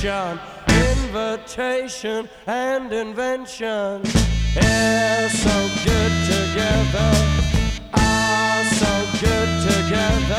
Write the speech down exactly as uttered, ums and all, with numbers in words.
sensation, invitation and invention. Yeah, so good together, ah, so good together.